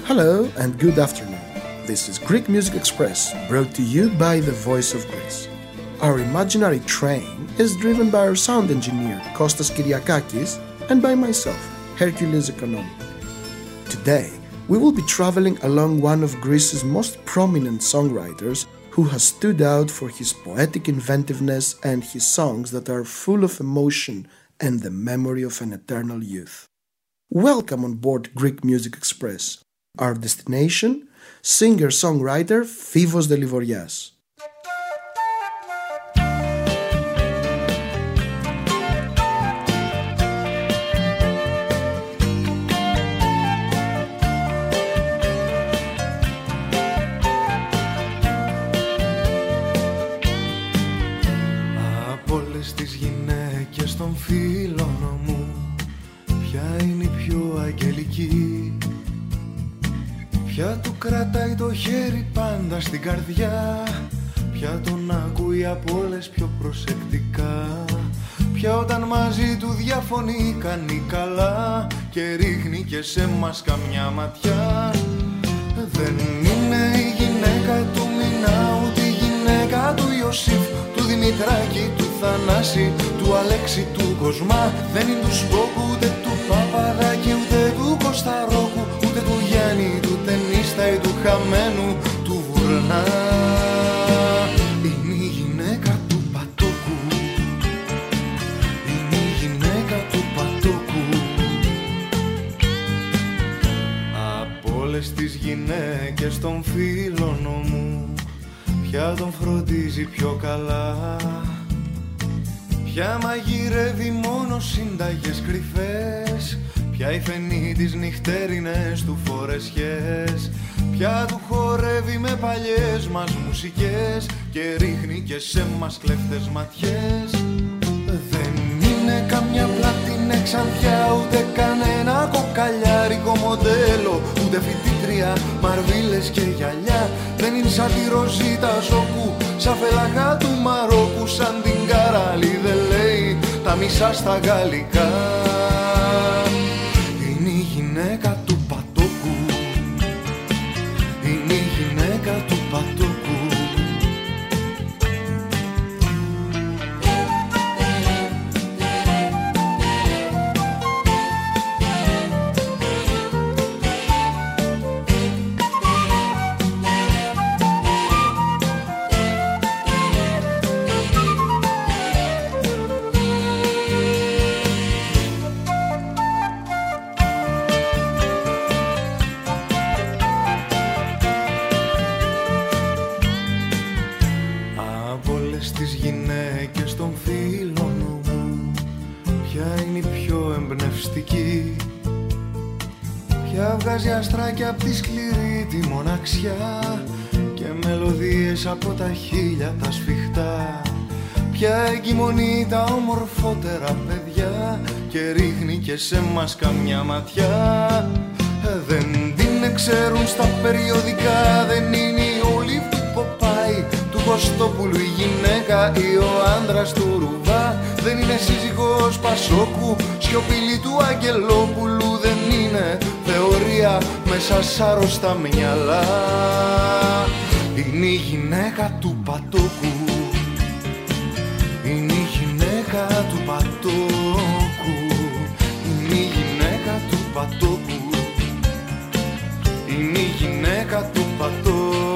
Hello and good afternoon. This is Greek Music Express, brought to you by the Voice of Greece. Our imaginary train is driven by our sound engineer Kostas Kyriakakis and by myself, Hercules Economic. Today, we will be traveling along one of Greece's most prominent songwriters who has stood out for his poetic inventiveness and his songs that are full of emotion and the memory of an eternal youth. Welcome on board Greek Music Express. Our destination, singer-songwriter Fivos Delivorias. Από όλες τις γυναίκες των φίλων μου, ποια είναι η πιο αγγελική? Ποια του κρατάει το χέρι πάντα στην καρδιά? Ποια τον ακούει από όλες πιο προσεκτικά? Ποια όταν μαζί του διαφωνεί κάνει καλά και ρίχνει και σε μας καμιά ματιά? Δεν είναι η γυναίκα του Μινά, ούτε η γυναίκα του Ιωσήφ, του Δημητράκη, του Θανάση, του Αλέξη, του Κοσμά. Δεν είναι του Σπόκου, ούτε του Παπαδάκη, ούτε του Κωνσταρόκου, ούτε του Γιάννη, του Τενίστα ή του Χαμένου, του Βουρνά. Είναι η γυναίκα του Πατόκου. Είναι η γυναίκα του Πατόκου. Από όλες τις γυναίκες των φίλων μου, ποια τον φροντίζει πιο καλά? Ποια μαγειρεύει μόνο συνταγές κρυφές? Ποια υφαινεί τις νυχτέρινες του φορεσιές? Ποια του χορεύει με παλιές μας μουσικές και ρίχνει και σε μας κλέφτες ματιές? Δεν είναι καμιά πλατινέ ξανθιά, ούτε κανένα κοκαλιάρικο μοντέλο, ούτε φοιτήτρια, μαρβίλες και γυαλιά. Δεν είναι σαν τη Ροζίτα Ζοκού, σαν φελαχά του Μαρόκου, σαν την Καράλη δεν λέει τα μισά στα γαλλικά. Είναι η γυναίκα του Πατόκου. Είναι η γυναίκα του Πατόκου. Ποια βγάζει αστράκια απ' τη σκληρή τη μοναξιά και μελωδίες από τα χείλια τα σφιχτά? Ποια εγκυμονεί τα ομορφότερα παιδιά και ρίχνει και σε μας καμιά ματιά? Δεν την ξέρουν στα περιοδικά, δεν είναι η Όλιβ του Ποπάη, του Κωστόπουλου η γυναίκα ή ο άντρας του Ρουβά. Δεν είναι σύζυγος Πασόκου, σιωπηλή του Αγγελόπουλου. Δεν είναι θεωρία μέσα σ' άρρωστα μυαλά. Είναι η γυναίκα του Πατόκου. Είναι η γυναίκα του Πατόκου. Είναι η γυναίκα του Πατόκου. Είναι η γυναίκα του Πατόκου.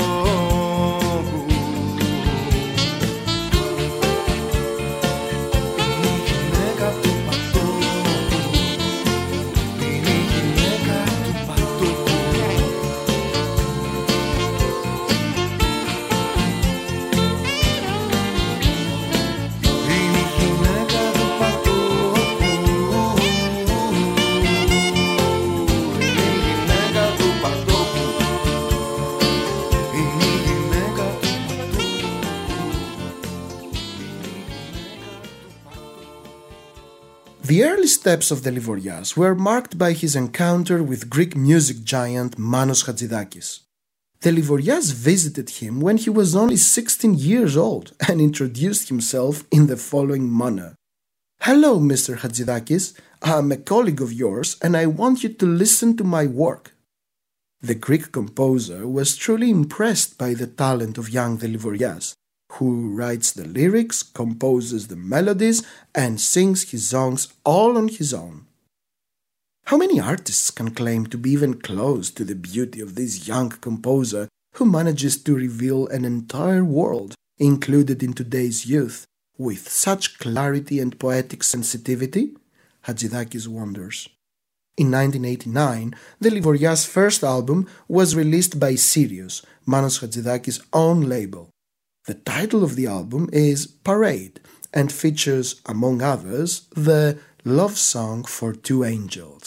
The early steps of Delivorias were marked by his encounter with Greek music giant Manos Hatzidakis. Delivorias visited him when he was only 16 years old and introduced himself in the following manner. "Hello, Mr. Hatzidakis. I'm a colleague of yours and I want you to listen to my work." The Greek composer was truly impressed by the talent of young Delivorias, who writes the lyrics, composes the melodies, and sings his songs all on his own. How many artists can claim to be even close to the beauty of this young composer who manages to reveal an entire world included in today's youth with such clarity and poetic sensitivity? Hadzidakis wonders. In 1989, Delivorias' first album was released by Sirius, Manos Hadzidakis' own label. The title of the album is Parade and features, among others, the Love Song for Two Angels.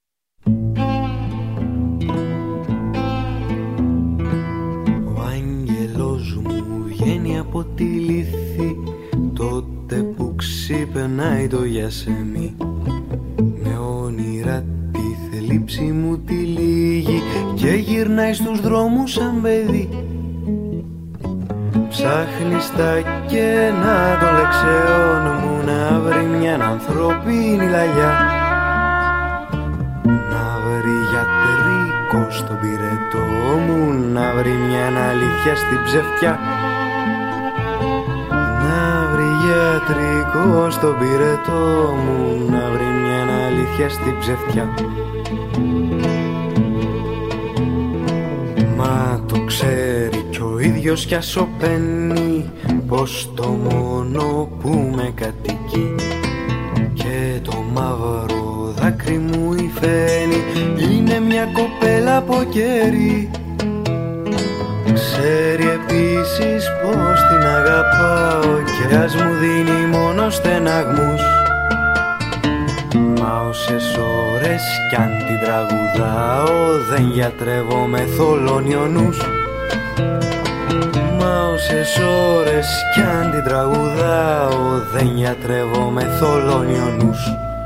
Ο άγγελος μου βγαίνει από τη λύθη τότε που ξυπνάει το γιασεμί. Με όνειρα τη θλίψη μου τη λίγη και γυρνάει στους δρόμους σαν παιδί. Ψάχνει στα κενά των λεξεών μου να βρει μια ανθρώπινη λαγιά, να βρει γιατρικό στον πυρετό μου, να βρει μια αλήθεια στην ψευτιά, να βρει γιατρικό στον πυρετό μου, να βρει μια αλήθεια στην ψευτιά. Μα το ξέρει κι ο ίδιος κι ασωπαίνει πως το μόνο που με κατοικεί και το μαύρο δάκρυ μου υφαίνει είναι μια κοπέλα από κέρι. Ξέρει επίσης πως την αγαπάω και ας μου δίνει μόνο στεναγμούς. Μα όσες ώρες κι αν την τραγουδάω δεν γιατρεύω με θολώνει ο νους. Μα όσες ώρες κι αν την τραγουδάω δεν γιατρεύω με θολώνει ο νους.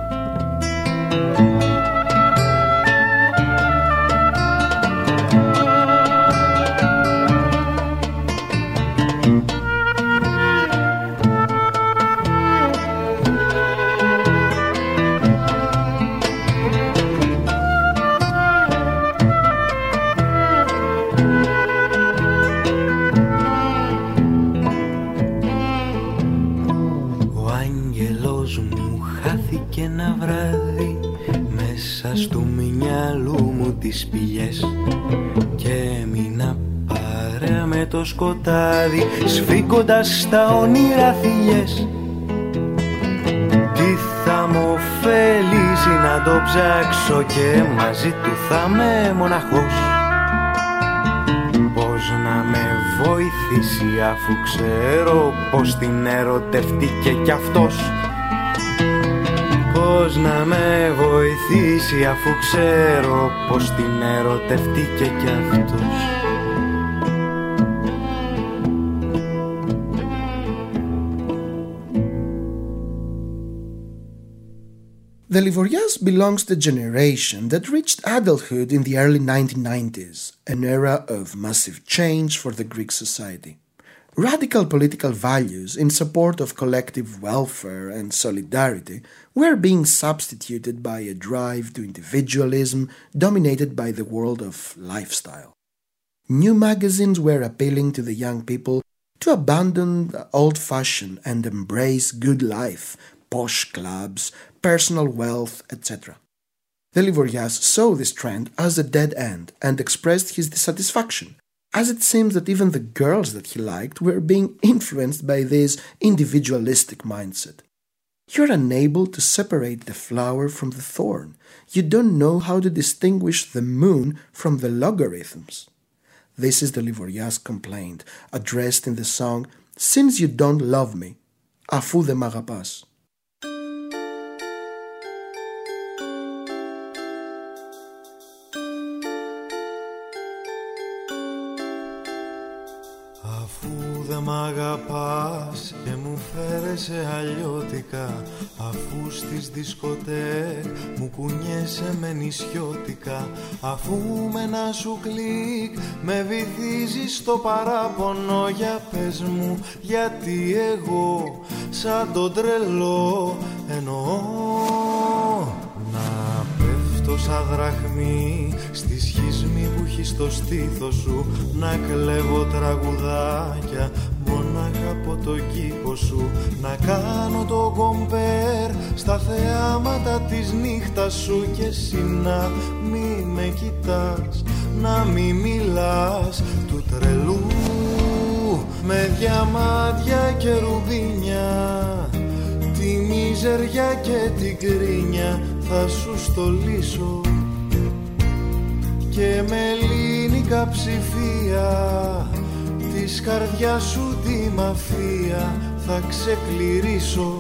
Το σκοτάδι σφίγγοντας στα όνειρα θηλιές. Τι θα μου ωφελήσει να το ψάξω και μαζί του θα είμαι μοναχός. Πώς να με βοηθήσει αφού ξέρω πως την ερωτευτήκε κι αυτός. Πώς να με βοηθήσει αφού ξέρω πως την ερωτευτήκε κι αυτός. Delivorias belongs to the generation that reached adulthood in the early 1990s, an era of massive change for the Greek society. Radical political values in support of collective welfare and solidarity were being substituted by a drive to individualism dominated by the world of lifestyle. New magazines were appealing to the young people to abandon the old-fashioned and embrace good life, posh clubs, personal wealth, etc. Delivorias saw this trend as a dead end and expressed his dissatisfaction, as it seems that even the girls that he liked were being influenced by this individualistic mindset. You're unable to separate the flower from the thorn. You don't know how to distinguish the moon from the logarithms. This is Delivorias' complaint, addressed in the song Since You Don't Love Me, Αφού δε μ' αγαπάς. Μ' αγαπάς και μου φέρεσαι αλλιώτικα, αφού στις δισκοτέκ μου κουνιέσαι με νησιώτικα, αφού με ένα σου κλικ με βυθίζεις στο παράπονο. Για πες μου γιατί εγώ σαν τον τρελό εννοώ να πέφτω σαν δραχμή στη σχισμή που έχει στο στήθος σου, να κλέβω τραγουδάκια μόναχα από το κήπο σου, να κάνω το κομπέρ στα θεάματα της νύχτας σου και εσύ να μη με κοιτάς, να μη μιλάς του τρελού με διαμάντια και ρουμπίνια, τη μιζεριά και την κρίνια θα σου στολίσω και με ελληνικά ψηφία της καρδιάς σου τη μαφία θα ξεκληρίσω.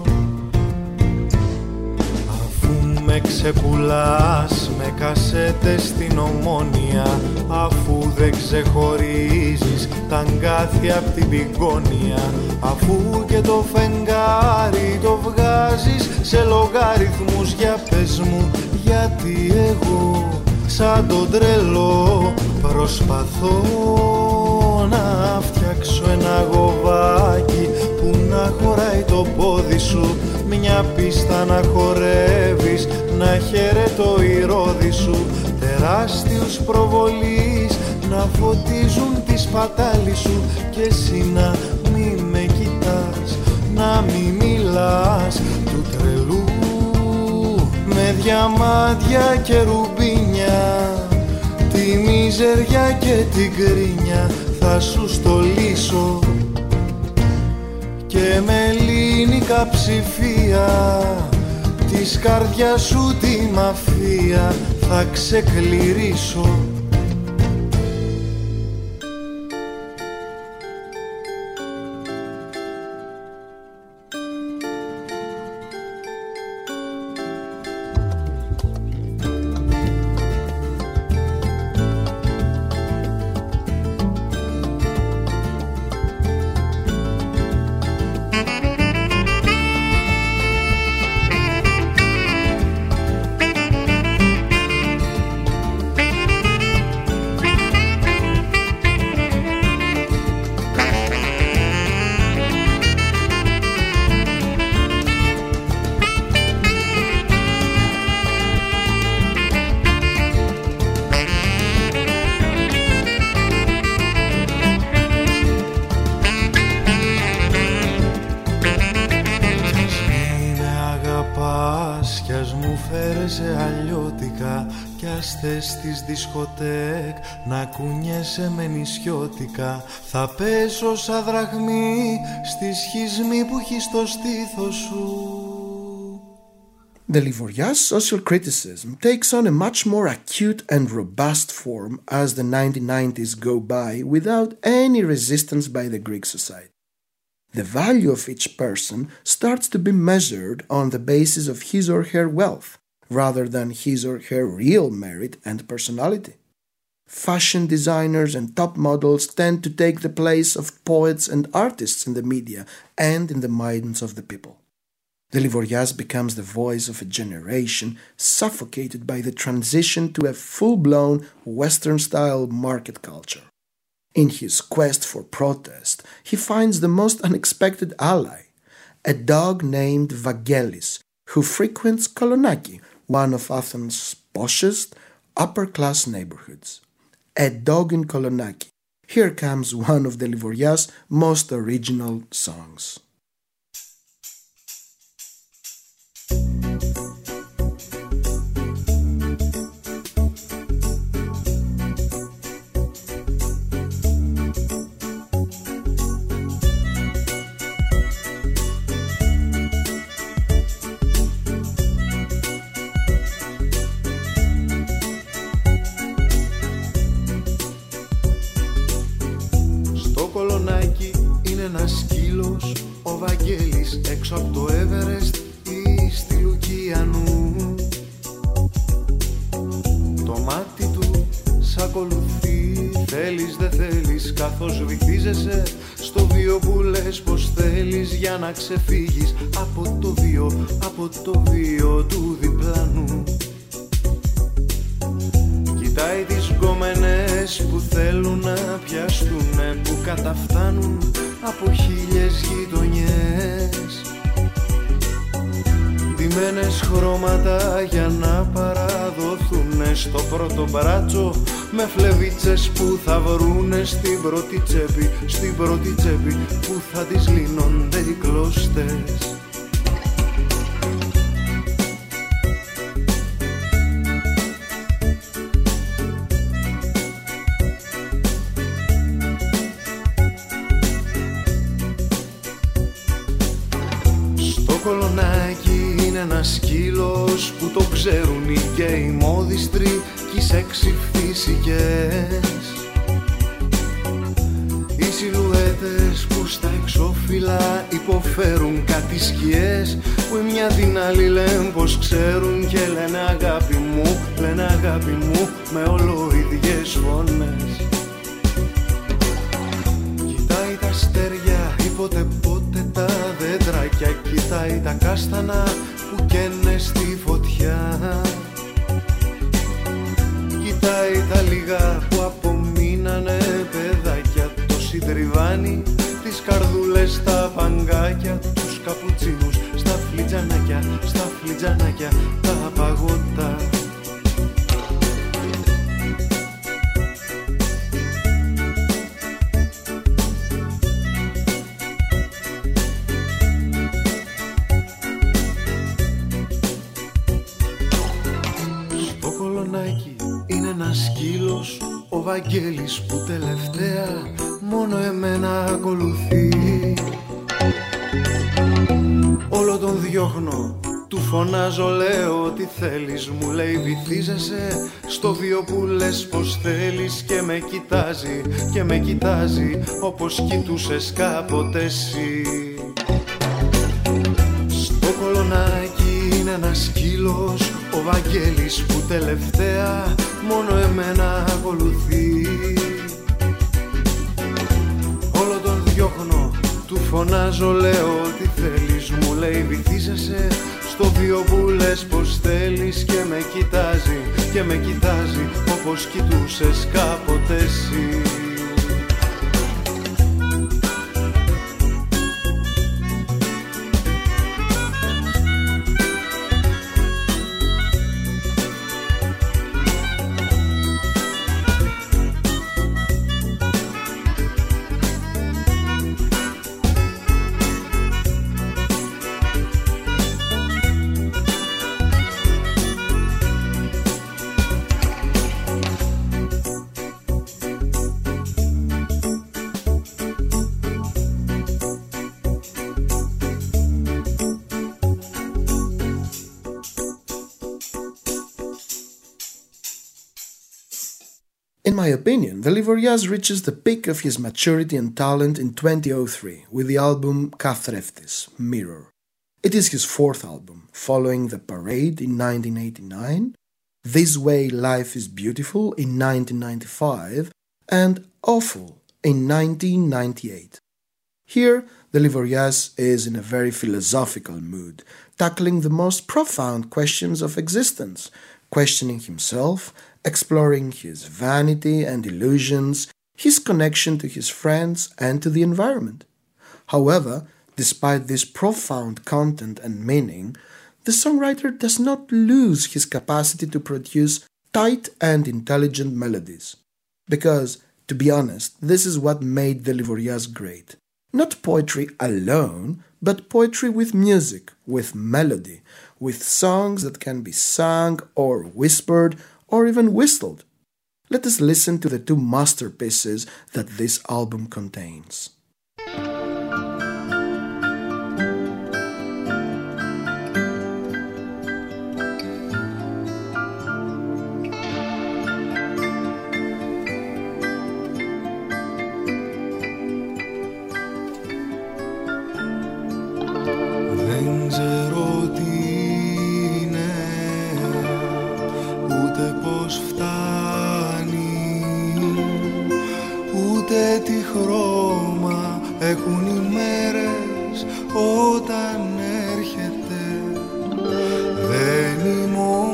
Αφού με ξεπουλάς με κασέτες στην Ομόνια, αφού δεν ξεχωρίζεις τα αγκάθια απ' την πηγόνια, αφού και το φεγγάρι το βγάζεις σε λογαριθμούς, για πες μου γιατί εγώ σαν τον τρελό προσπαθώ να φτιάξω ένα γοβάκι που να χωράει το πόδι σου, μια πίστα να χορεύεις, να χαιρετώ η ρόδη σου, τεράστιους προβολείς να φωτίζουν τη σπατάλη σου και εσύ να μη με κοιτάς, να μη μιλάς του τρελού με διαμάντια και ρουμπίνια, τη μιζεριά και την κρίνια θα σου στολίσω και με ελληνικά ψηφία της καρδιάς σου τη μαφία θα ξεκληρίσω. Στις δισκοτέκ να κουνιέσαι με νησιώτικα, θα πέσω σαν δραχμή στη σχισμή που έχει στο στήθος σου. The Livoria's social criticism takes on a much more acute and robust form as the 1990s go by without any resistance by the Greek society. The value of each person starts to be measured on the basis of his or her wealth, rather than his or her real merit and personality. Fashion designers and top models tend to take the place of poets and artists in the media and in the minds of the people. The Livorias becomes the voice of a generation suffocated by the transition to a full-blown Western-style market culture. In his quest for protest, he finds the most unexpected ally, a dog named Vangelis, who frequents Kolonaki, one of Athens' poshest, upper-class neighborhoods. A dog in Kolonaki. Here comes one of the Livorias' most original songs. Ο Βαγγέλης έξω από το Everest ή στη Λουκιανού. Το μάτι του σ' ακολουθεί, θέλεις δεν θέλεις, καθώς βυθίζεσαι στο βίο που λες πως θέλεις για να ξεφύγεις από το βίο του διπλανού. Κοιτάει τις γκόμενες που θέλουν να πιαστούνε, που καταφτάνουν από 1000 γειτονιές, ντυμένες χρώματα για να παραδοθούνε στο πρώτο μπράτσο, με φλεβίτσες που θα βρούνε στην πρώτη τσέπη, στην πρώτη τσέπη που θα τις λύνονται οι κλωστές. Κολονάκι είναι ένας σκύλος που το ξέρουν οι γκέι μόδιστροι κι οι σεξι φυσικές. Οι σιλουέτες που στα εξώφυλλα υποφέρουν κάτι σκιές, που η μια την άλλη λένε πως ξέρουν και λένε αγάπη μου, λένε αγάπη μου με ολοίδιες φωνές. Κοιτάει τα αστέρια ή ποτέ τα δέντρακια, κοιτάει τα κάστανα που καίνε στη φωτιά. Κοιτάει τα λίγα που απομείνανε παιδάκια, το συντριβάνι, τις καρδούλες, τα παγκάκια, τους καπουτσίνους στα φλιτζανάκια, τα παγωτά. Είναι ένας σκύλος, ο Βαγγέλης, που τελευταία μόνο εμένα ακολουθεί. Όλο τον διώχνω, του φωνάζω, λέω τι θέλεις, μου λέει βυθίζεσαι στο βίο που λες πως θέλεις, και με κοιτάζει όπως κοιτούσες κάποτε εσύ. Στο κολονάκι είναι ένας σκύλος, ο Βαγγέλης, που τελευταία μόνο εμένα ακολουθεί. Όλο τον διώχνω, του φωνάζω, λέω τι θέλεις, μου λέει βυθίζεσαι στο βίο που λες πως θέλεις, και με κοιτάζει όπως κοιτούσες κάποτε εσύ. In my opinion, the Livoriaz reaches the peak of his maturity and talent in 2003 with the album Καθρέφτης, Mirror. It is his fourth album, following The Parade in 1989, This Way Life is Beautiful in 1995, and Awful in 1998. Here, the Livoriaz is in a very philosophical mood, tackling the most profound questions of existence, questioning himself, exploring his vanity and illusions, his connection to his friends and to the environment. However, despite this profound content and meaning, the songwriter does not lose his capacity to produce tight and intelligent melodies. Because, to be honest, this is what made the Livoriaz great. Not poetry alone, but poetry with music, with melody, with songs that can be sung or whispered or even whistled. Let us listen to the two masterpieces that this album contains. Δεν ξέρω τι είναι, ούτε πως φτάνει, ούτε τι χρώμα έχουν οι μέρες όταν έρχεται. Δεν είμαι ο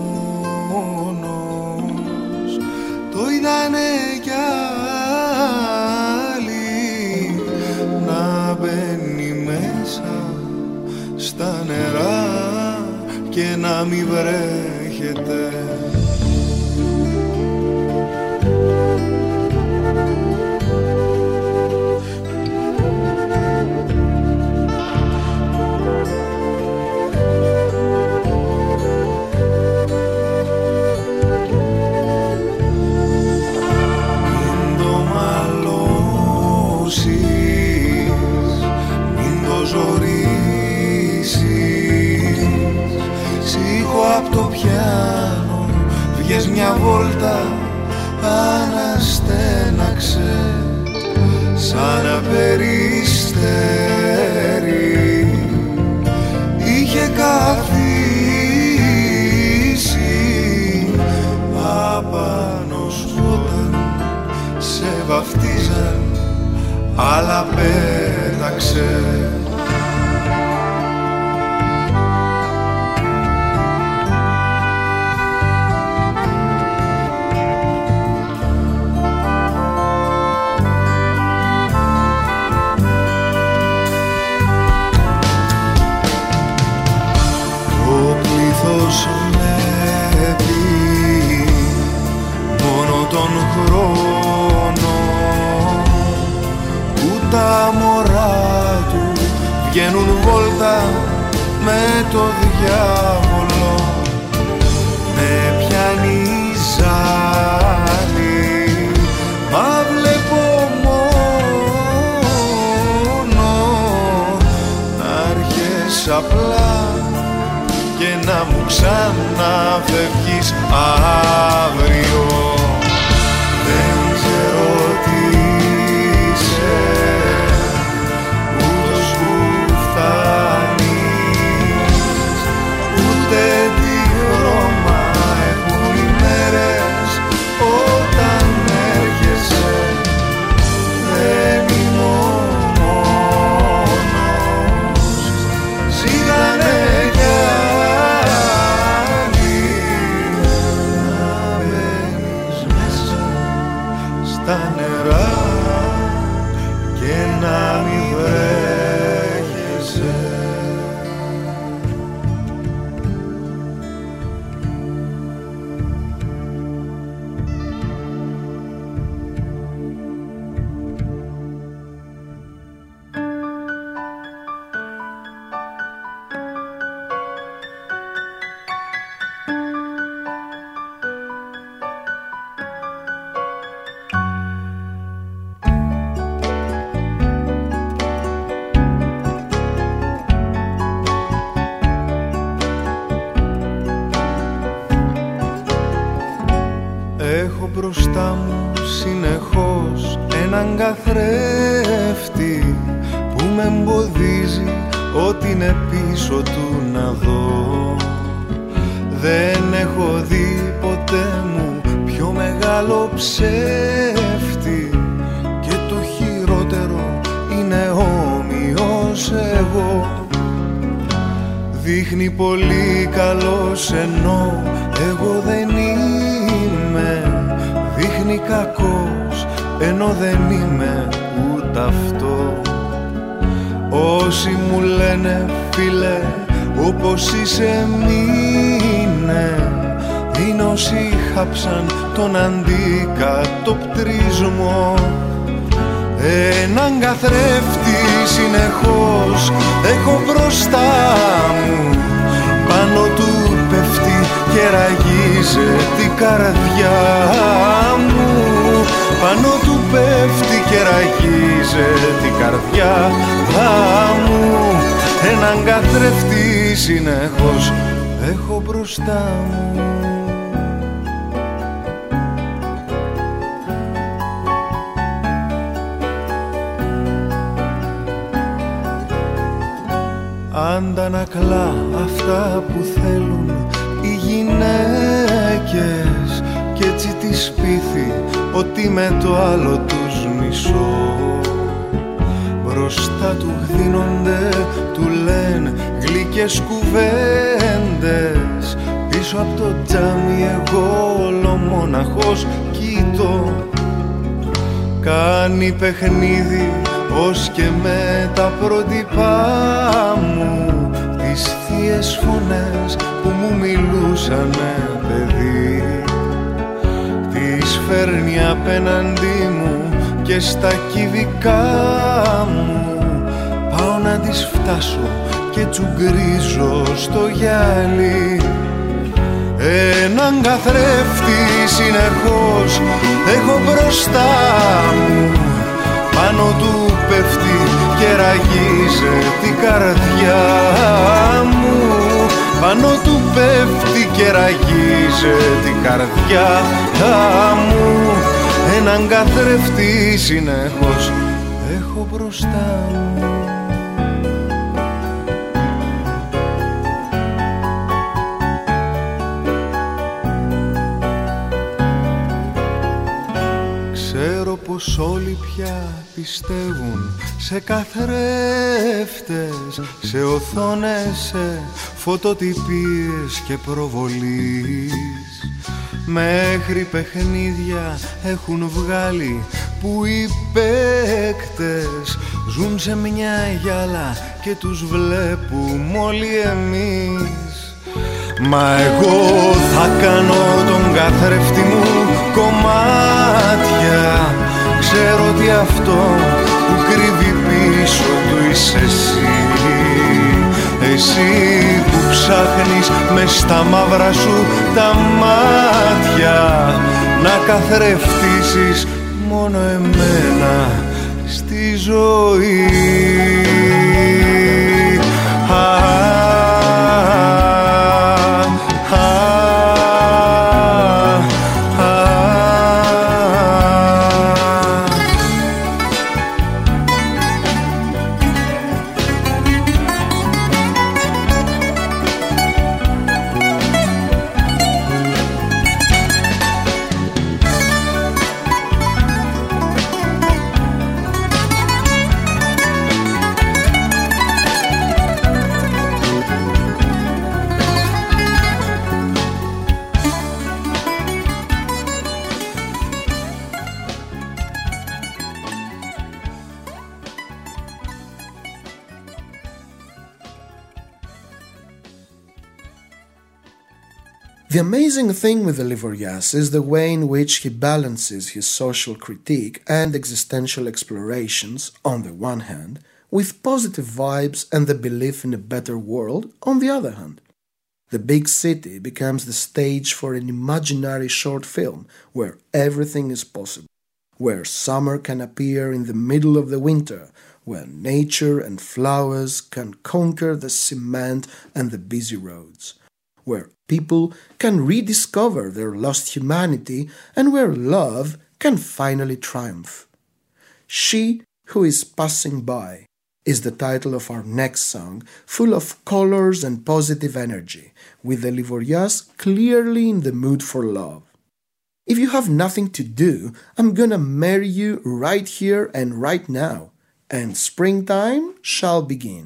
μόνος, το είδανε κι άλλοι να μπαίνει μέσα στα νερά και να μη βρέχεται. σαν περιστέρι είχε καθίσει απάνω σου όταν σε βαφτίζαν, αλλά πέταξε. Βλέπει μόνο τον χρόνο που τα μωρά του βγαίνουν βόλτα με το διάβολο. Με πιάνει ζάλι, μα βλέπω μόνο να έρχεσαι απλά και να μου ξαναφεύγεις αύριο. Δεν ξέρω τι είσαι, ούτως που φτάνεις, ούτε τι χρώμα έχουν οι μέρες όταν έρχεσαι. Δεν είμαι ο μόνος, σιγάνε τα νερά και να μην βρέχεσαι. Μπροστά μου συνεχώς έναν καθρέφτη που με εμποδίζει ό,τι είναι πίσω του να δω. Δεν έχω δει ποτέ μου πιο μεγάλο ψεύτη και το χειρότερο είναι όμοιος εγώ. Δείχνει πολύ καλός ενώ εγώ δεν είμαι, δείχνει κακός ενώ δεν είμαι ούτε αυτό. Όσοι μου λένε φίλε όπως είσαι μείνε, είναι όσοι χάψαν τον αντικατοπτρισμό. Έναν καθρέφτη συνεχώς έχω μπροστά μου, πάνω του πέφτει και ραγίζεται η καρδιά μου. Πάνω του πέφτει και ραγίζεται η καρδιά μου. Έναν καθρέφτη συνεχώς έχω μπροστά μου. Αντανακλά αυτά που θέλουν οι γυναίκες κι έτσι τις πείθει ότι με το άλλο τους μισώ. Μπροστά του γδίνονται, του λένε γλυκές κουβέντες, πίσω από το τζάμι εγώ ολομόναχος κοιτώ. Κάνει παιχνίδι ως και με τα πρότυπά μου, τις θείες φωνές που μου μιλούσανε παιδί. Τις φέρνει απέναντί μου και στα κυβικά μου πάω να τις φτάσω και τσουγκρίζω στο γυαλί. Έναν καθρέφτη συνεχώς έχω μπροστά μου, πάνω του πέφτει και ραγίζεται η καρδιά μου. Πάνω του πέφτει και ραγίζεται η καρδιά μου. Έναν καθρέφτη συνεχώς έχω μπροστά μου. Ξέρω πως όλοι πια πιστεύουν σε καθρέφτες, σε οθόνες, σε φωτοτυπίες και προβολής. Μέχρι παιχνίδια έχουν βγάλει που οι παίκτες ζουν σε μια γυάλα και τους βλέπουμε όλοι εμείς. Μα εγώ θα κάνω τον καθρέφτη μου κομμάτια. Ξέρω ότι αυτό που κρύβει πίσω του είσαι εσύ. Εσύ που ψάχνεις μες στα μαύρα σου τα μάτια να καθρεφτίσεις μόνο εμένα στη ζωή. The amazing thing with Livorlias is the way in which he balances his social critique and existential explorations on the one hand with positive vibes and the belief in a better world on the other hand. The big city becomes the stage for an imaginary short film where everything is possible, where summer can appear in the middle of the winter, where nature and flowers can conquer the cement and the busy roads, where people can rediscover their lost humanity and where love can finally triumph. She Who is Passing By is the title of our next song, full of colors and positive energy, with the Livorlias clearly in the mood for love. If you have nothing to do, I'm gonna marry you right here and right now, and springtime shall begin.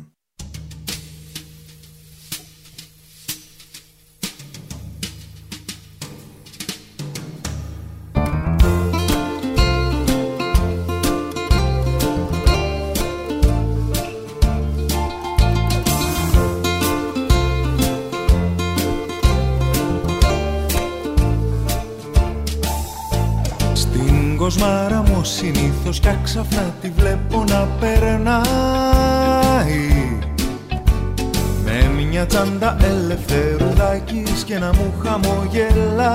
Κοσμάρα μου συνήθως κι ξαφνά τη βλέπω να περνάει με μια τσάντα ελευθερουδάκης και να μου χαμογελάει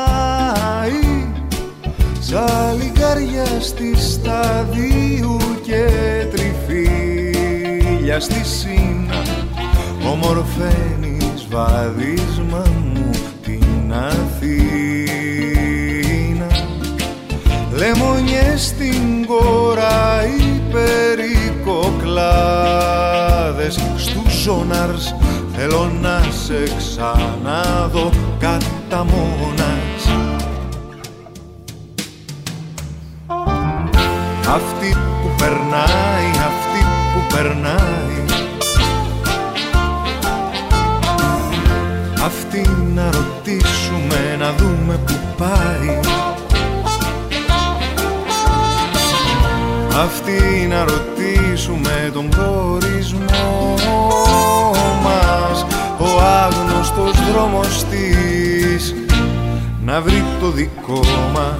σαν λιγκάρια στη σταδίου και τριφύλια στη σύνα ομορφαίνεις βαδίσμα μου την Αθήνα. Λεμονιές στην κόρα, υπερικοκλάδες στους ζώναρς. Θέλω να σε ξαναδώ κατά μόνας. Αυτή που περνάει, αυτή που περνάει, αυτή να ρωτήσουμε να δούμε που πάει. Αυτή να ρωτήσουμε τον προορισμό μας. Ο άγνωστος δρόμος της να βρει το δικό μας.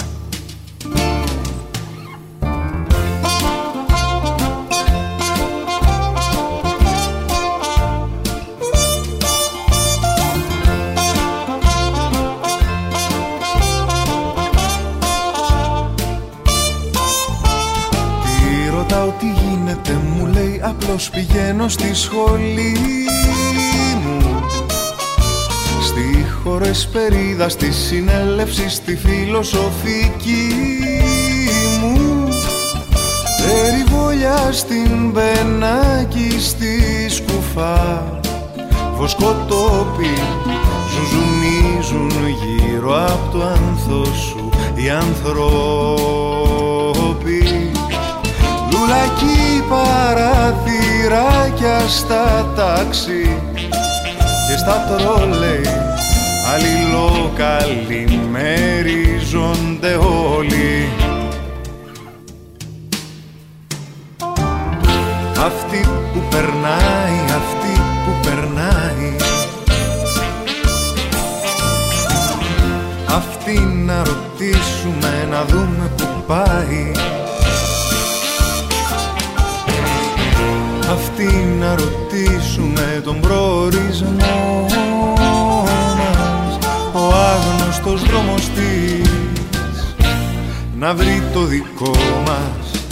Απλώς πηγαίνω στη σχολή μου, στη χορεσπερίδα, στη συνέλευση, στη φιλοσοφική μου. Περιβόη στην Μπενάκη στη σκουφά, βοσκοτόπι ζουζουνίζουν γύρω απ' το άνθο σου οι ανθρώποι. Λουλακί παραθυράκια στα τάξη και στα τρόλεϊ αλληλοκαλημερίζονται όλοι. Αυτή που περνάει, αυτή που περνάει, αυτή να ρωτήσουμε, να δούμε που πάει. Αυτή να ρωτήσουμε τον προορισμό μας, ο άγνωστος δρόμος της να βρει το δικό μας.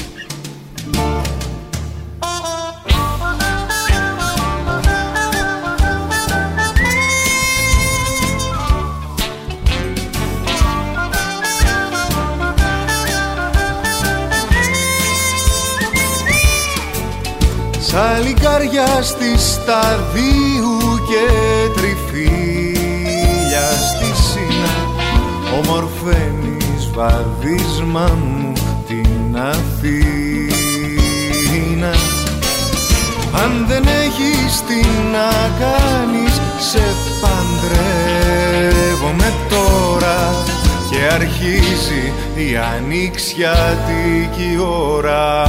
Σαλικάρια στη σταδίου και τριφύλια στη Σίνα, ομορφαίνεις βαδίσμα μου την Αθήνα. Αν δεν έχεις τι να κάνεις, σε παντρεύομαι τώρα και αρχίζει η ανοιξιάτικη ώρα.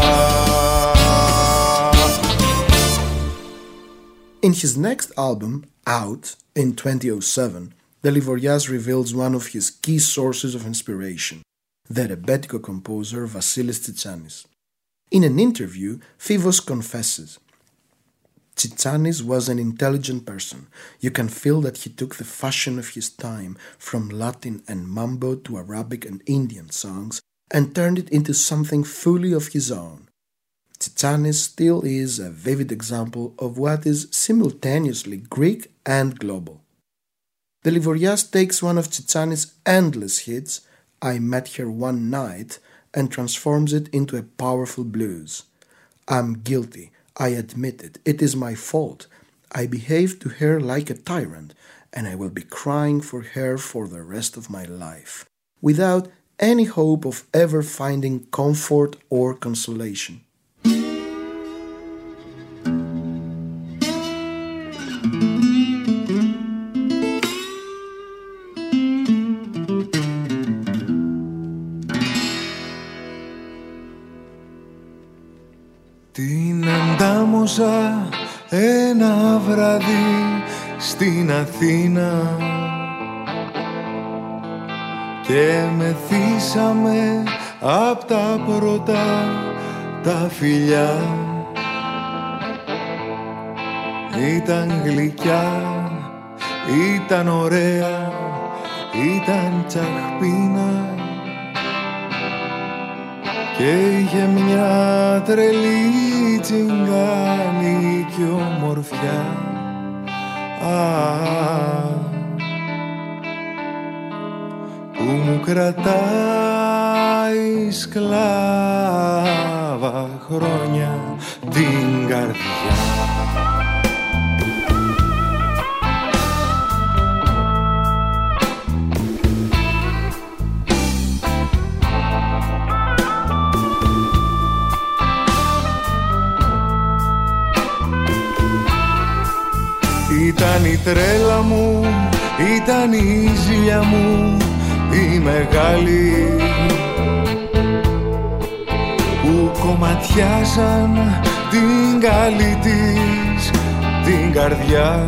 In his next album, Out, in 2007, the Livorias reveals one of his key sources of inspiration, the rebetiko composer Vasilis Tsitsanis. In an interview, Fivos confesses, Tsitsanis was an intelligent person. You can feel that he took the fashion of his time, from Latin and mambo to Arabic and Indian songs, and turned it into something fully of his own. Tsitsanis still is a vivid example of what is simultaneously Greek and global. The Livorias takes one of Tsitsanis' endless hits, I Met Her One Night, and transforms it into a powerful blues. I'm guilty, I admit it, it is my fault. I behaved to her like a tyrant, and I will be crying for her for the rest of my life, without any hope of ever finding comfort or consolation. Την αντάμωσα ένα βράδυ στην Αθήνα και μεθύσαμε απ' τα πρώτα τα φιλιά. Ήταν γλυκιά, ήταν ωραία, ήταν τσαχπίνα και είχε μια τρελή τσιγκάνικη ομορφιά. Που μου κρατάει σκλάβα χρόνια την καρδιά. Ήταν η τρέλα μου, ήταν η ζήλια μου, η μεγάλη, που κομματιάζαν την καλή της την καρδιά.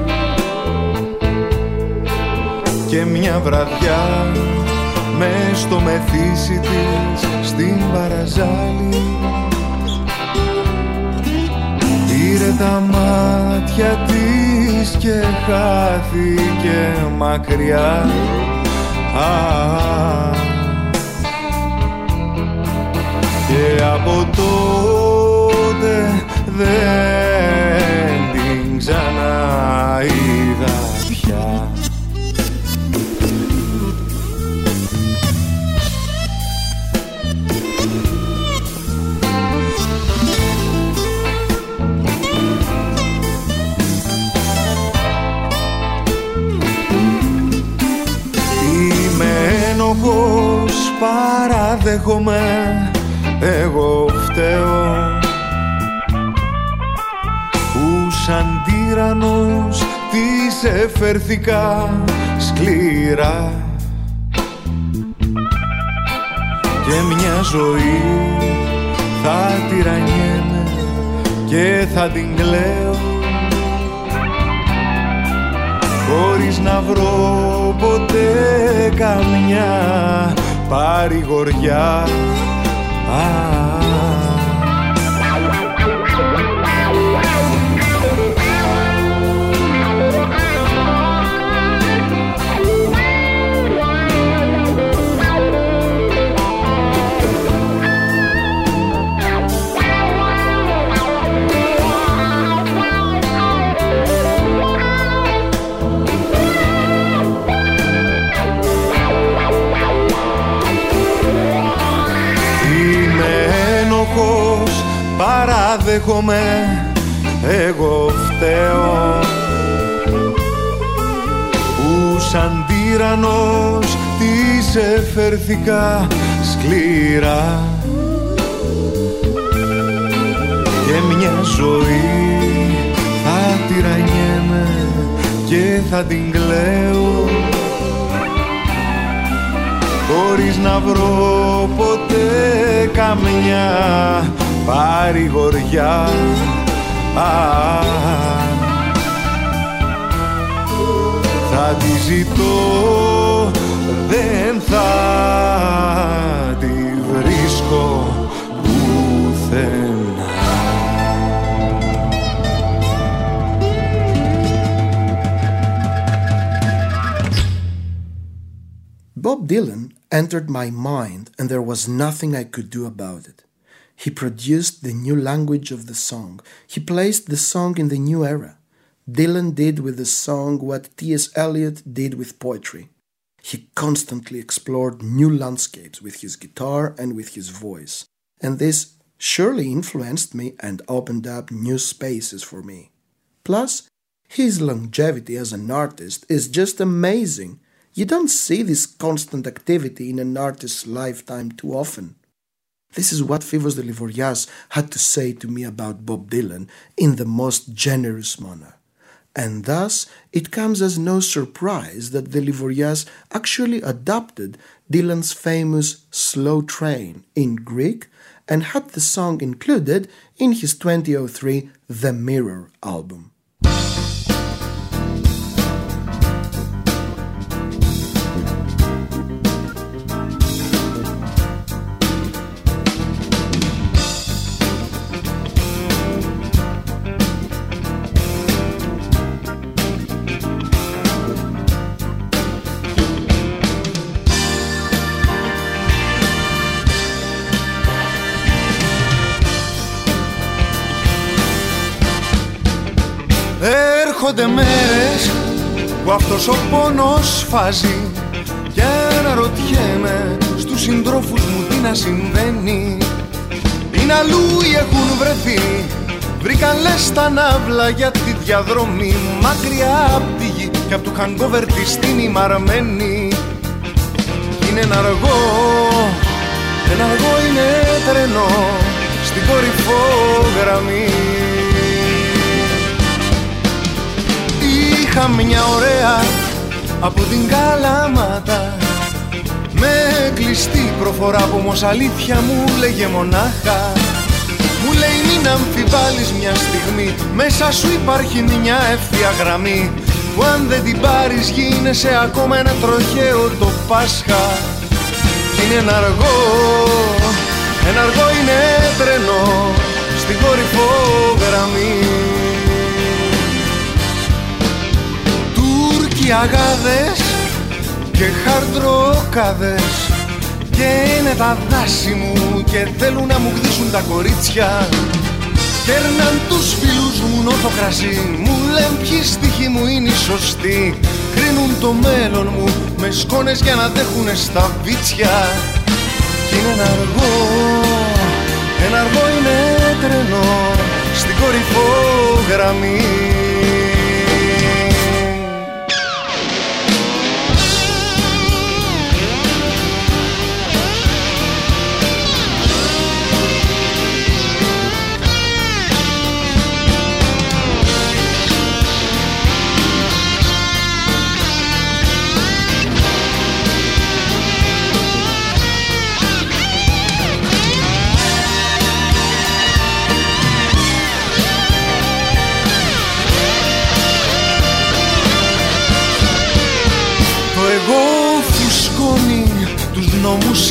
Και μια βραδιά μες στο μεθύσι της στην Παραζάλη πήρε τα μάτια της και χάθηκε μακριά. Και από τότε δεν την ξαναείδα πια. παραδέχομαι, εγώ φταίω, που σαν τύραννος της εφέρθηκα σκληρά και μια ζωή θα τυραννιέμαι και θα την κλαίω χωρίς να βρω ποτέ καμιά παρηγοριά. Παραδέχομαι, εγώ φταίω, που σαν τύραννος της εφέρθηκα σκληρά και μια ζωή θα τυραννιέμαι και θα την κλαίω χωρίς να βρω ποτέ καμιά παρηγοριά. Θα τη ζητώ, δεν θα τη βρίσκω πουθενά. Bob Dylan entered my mind and there was nothing I could do about it. He produced the new language of the song. He placed the song in the new era. Dylan did with the song what T.S. Eliot did with poetry. He constantly explored new landscapes with his guitar and with his voice. And this surely influenced me and opened up new spaces for me. Plus, his longevity as an artist is just amazing. You don't see this constant activity in an artist's lifetime too often. This is what Fivos Delivorias had to say to me about Bob Dylan in the most generous manner. And thus, it comes as no surprise that Delivorias actually adopted Dylan's famous Slow Train in Greek and had the song included in his 2003 The Mirror album. Έρχονται μέρες που αυτός ο πόνος φάζει και αναρωτιέμαι στους συντρόφους μου τι να συμβαίνει. Είναι αλλού ή έχουν βρεθεί, βρήκαν λες τα ναύλα για τη διαδρομή μακριά απ' τη γη και απ' του hangover της την ημαρμένη. Είναι ένα αργό είναι τρένο στην κορυφό γραμμή. Είχα μια ωραία από την Καλαμάτα με κλειστή προφορά που όμως αλήθεια μου λέγε μονάχα. Μου λέει μην αμφιβάλλεις μια στιγμή, μέσα σου υπάρχει μια ευθεία γραμμή που αν δεν την πάρεις γίνεσαι ακόμα ένα τροχαίο το Πάσχα. Είναι ένα αργό είναι τρένο στην κορυφό γραμμή. Τούρκοι αγάδες και χαρτροκάδες καίνε τα δάση μου και θέλουν να μου γδίσουν τα κορίτσια. Κέρναν τους φίλους μου νόθο κρασί, μου λένε ποιοι στίχοι μου είναι οι σωστοί. Κρίνουν το μέλλον μου με σκόνες για να αντέχουνε στα βίτσια. Κι είναι ένα αργό είναι τρένο στην κορυφό γραμμή.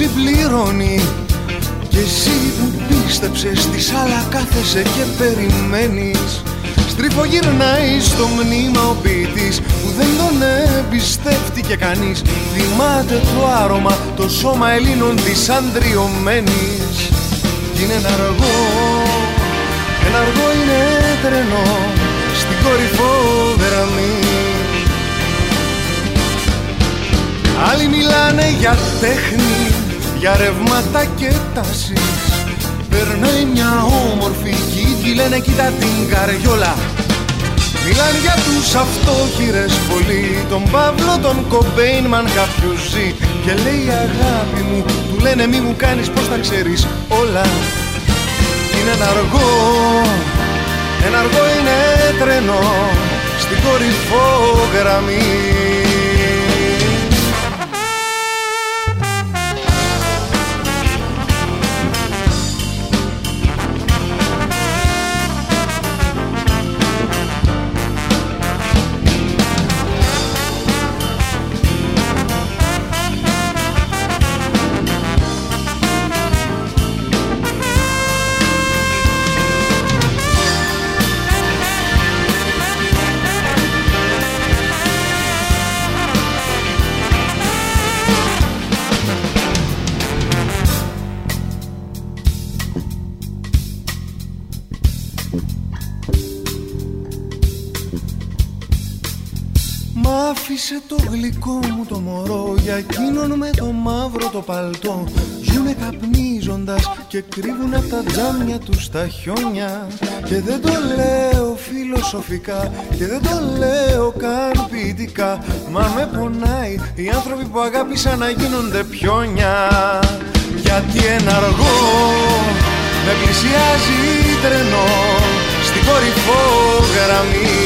συμπληρώνει. Και εσύ που πίστεψες στις άλλα κάθεσαι και περιμένεις. Στριφογυρνάει στο μνήμα ο ποιητής που δεν τον εμπιστεύτηκε κανείς. Θυμάται το άρωμα, το σώμα Ελλήνων της αντριωμένης. Κι είναι ένα αργό είναι τρένο στην κορυφόγραμμή. Άλλοι μιλάνε για τέχνη, για ρεύματα και τάσεις. Περνάει μια όμορφη κήτη, λένε κοίτα την καριόλα. Μιλάνε για τους αυτόχειρες πολύ, τον Παύλο, τον Κομπέινμαν, κάποιος ζει. Και λέει αγάπη μου, του λένε μη μου κάνεις πως τα ξέρεις όλα. Είναι ένα αργό είναι τρένο στην κορυφόγραμμή. Άφησε το γλυκό μου το μωρό για εκείνον με το μαύρο το παλτό. Ζουνε καπνίζοντας και κρύβουν απ' τα τζάμια τους τα χιόνια. Και δεν το λέω φιλοσοφικά και δεν το λέω καν ποιητικά. Μα με πονάει οι άνθρωποι που αγάπησαν να γίνονται πιόνια. Γιατί ένα αργό με πλησιάζει τρένο στην κορυφόγραμμή.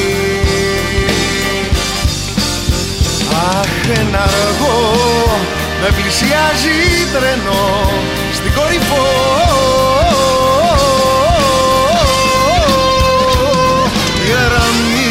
Αχ, ένα αργό με πλησιάζει τρένο στην κορυφόγραμμή.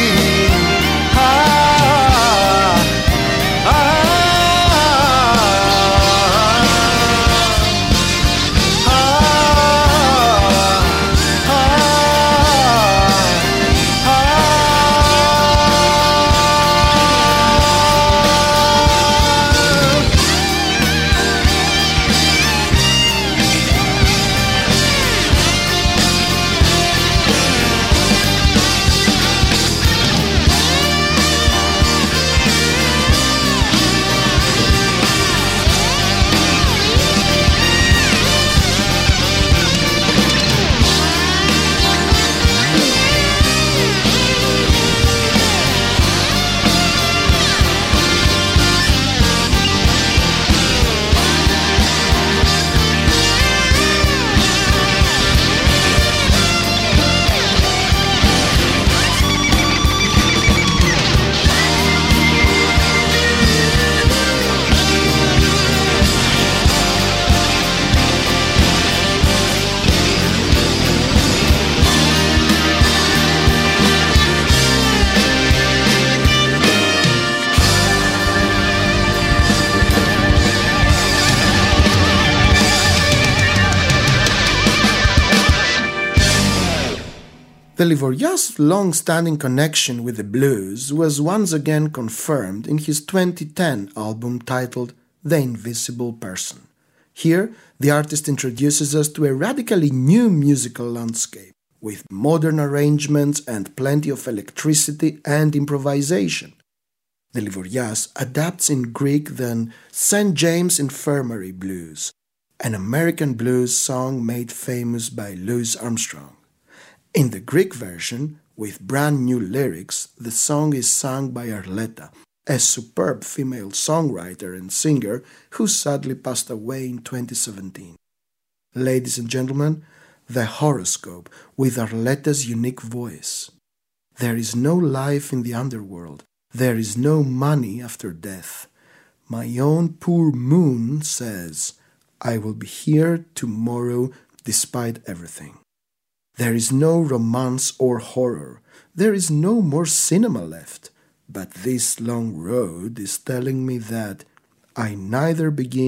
The Livorias' long-standing connection with the blues was once again confirmed in his 2010 album titled The Invisible Person. Here, the artist introduces us to a radically new musical landscape, with modern arrangements and plenty of electricity and improvisation. The Livorias adapts in Greek the St. James Infirmary Blues, an American blues song made famous by Louis Armstrong. In the Greek version, with brand new lyrics, the song is sung by Arleta, a superb female songwriter and singer who sadly passed away in 2017. Ladies and gentlemen, the horoscope with Arleta's unique voice. There is no life in the underworld. There is no money after death. My own poor moon says, I will be here tomorrow despite everything. There is no romance or horror. There is no more cinema left. But this long road is telling me that I neither begin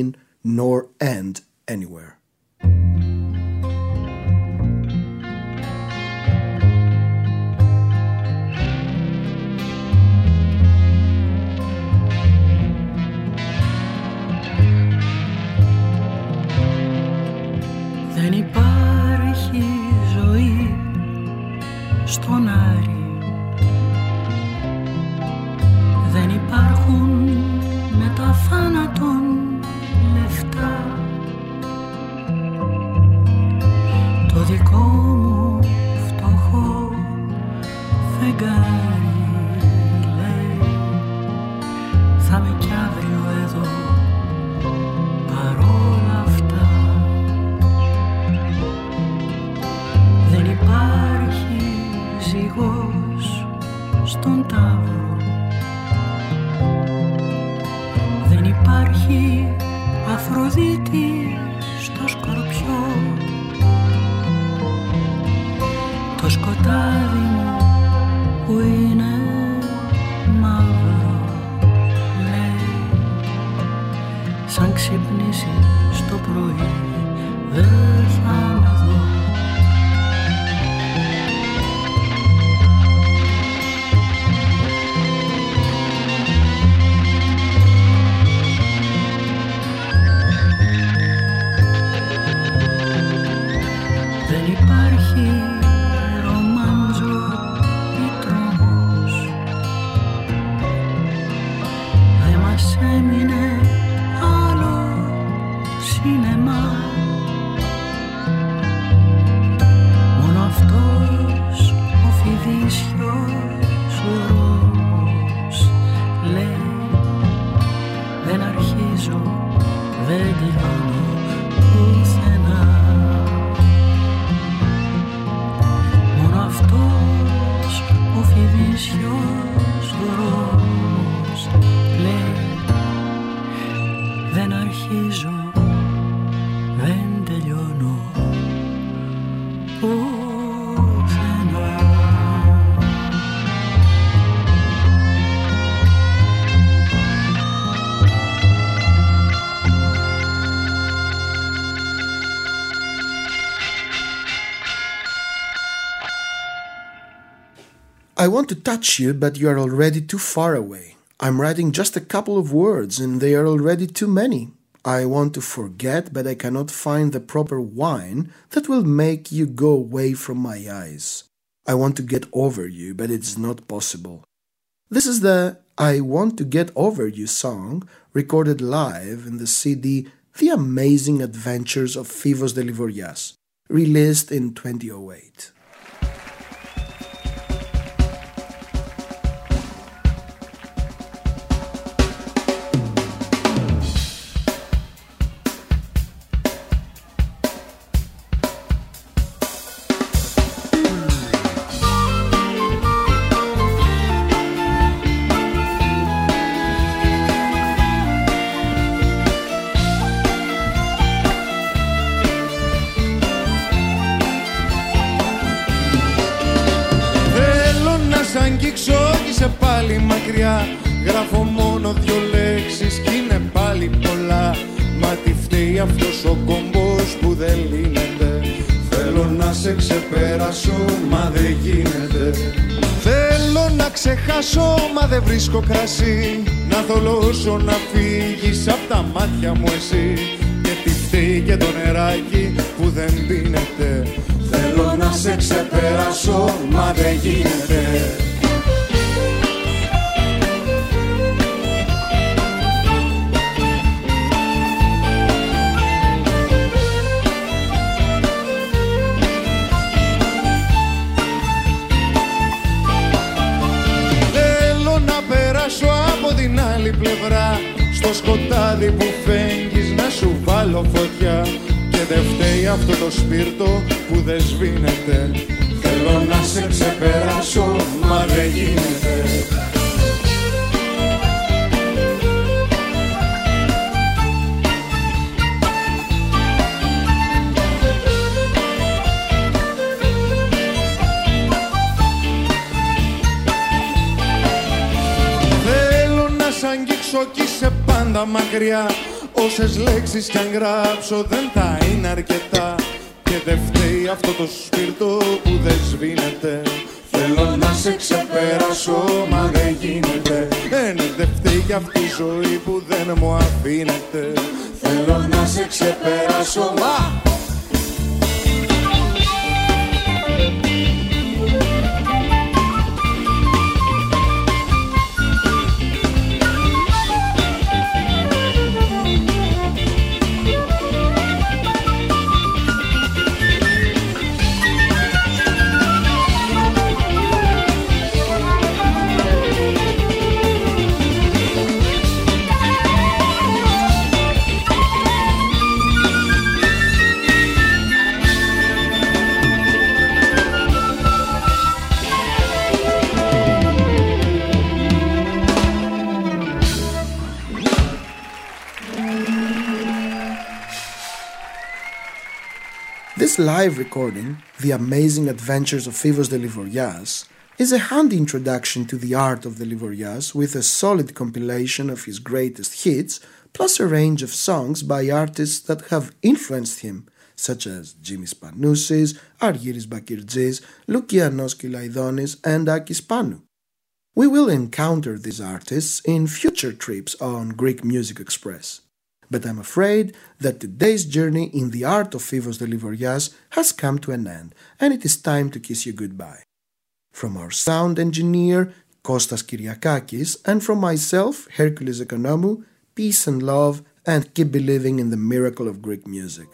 nor end anywhere. Δεν υπάρχει ζωή στον Άρη, δεν υπάρχουν μετά θάνατον λεφτά. Το δικό μου φτωχό φεγγάρι λέει θα με κι αύριο εδώ παρόλα αυτά. Δεν υπάρχει ζυγός στον Ταύρο, δεν υπάρχει Αφροδίτη στο Σκορπιό. Το σκοτάδι μου που είναι μαύρο λέει σαν ξυπνήσει στο πρωί δεν θα με δω. Δεν υπάρχει ρομάντζο ή τρόμος, δεν μας έμεινε άλλο σινεμά. Μόνο αυτός ο φιδίσιος δρόμος λέει δεν αρχίζω, δεν τελειώνω πουθενά. Αυτός ο φιδίσιος δρόμος λέει δεν αρχίζω, δεν τελειώνω πουθενά. I want to touch you, but you are already too far away. I'm writing just a couple of words, and they are already too many. I want to forget, but I cannot find the proper wine that will make you go away from my eyes. I want to get over you, but it's not possible. This is the I Want to Get Over You song, recorded live in the CD The Amazing Adventures of Fivos Delivorias, released in 2008. Γράφω μόνο δυο λέξεις κι είναι πάλι πολλά. Μα τι φταίει αυτός ο κόμπος που δεν λύνεται. Θέλω να σε ξεπεράσω μα δεν γίνεται. Θέλω να ξεχάσω μα δεν βρίσκω κρασί. Να θολώσω να φύγεις απ' τα μάτια μου εσύ. Και τι φταίει και το νεράκι που δεν πίνεται. Θέλω να σε ξεπεράσω μα δεν γίνεται. Την άλλη πλευρά στο σκοτάδι που φέγγεις να σου βάλω φωτιά. Και δεν φταίει αυτό το σπίρτο που δεν σβήνεται. Θέλω να σε ξεπεράσω μα δεν γίνεται. κι είσαι πάντα μακριά. Όσες λέξεις κι αν γράψω δεν θα είναι αρκετά. Και δεν φταίει αυτό το σπίρτο που δεν σβήνεται. Θέλω να σε ξεπεράσω μα δεν γίνεται. Ναι, δεν φταίει κι αυτή η ζωή που δεν μου αφήνεται. Θέλω να σε ξεπεράσω μα. This live recording, The Amazing Adventures of Fivos Delivorias, is a handy introduction to the art of Delivorias with a solid compilation of his greatest hits, plus a range of songs by artists that have influenced him, such as Jimis Panoussis, Argyris Bakirtzis, Lukianos Kilaidonis, and Akis Panou. We will encounter these artists in future trips on Greek Music Express. But I'm afraid that today's journey in the art of Fivos Delivorias has come to an end, and it is time to kiss you goodbye. From our sound engineer, Kostas Kyriakakis, and from myself, Hercules Economou, peace and love, and keep believing in the miracle of Greek music.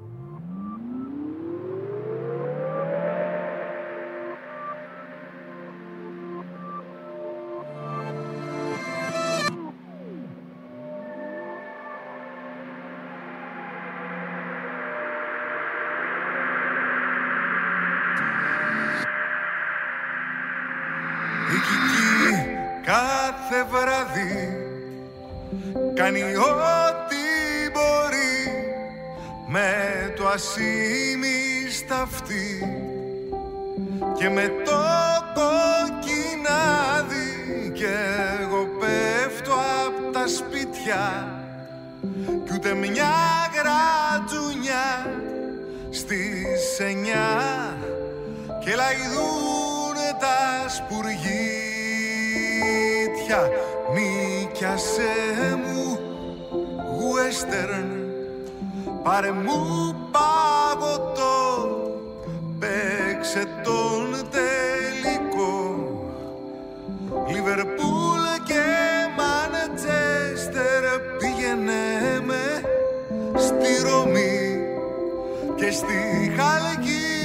Κάθε βράδυ κάνει ό,τι μπορεί με το ασήμιστα αυτή και με το κοκκινάδι κι εγώ πέφτω απ' τα σπίτια κι ούτε μια γρατζουνιά στις 9 και λαϊδούν τα σπουργίτια. Νίκιασέ μου western, πάρε μου παγωτό, παίξε τον τελικό Λιβερπούλ και Μαντσέστερ, πήγαινε με στη Ρώμη και στη Χαλκίδα.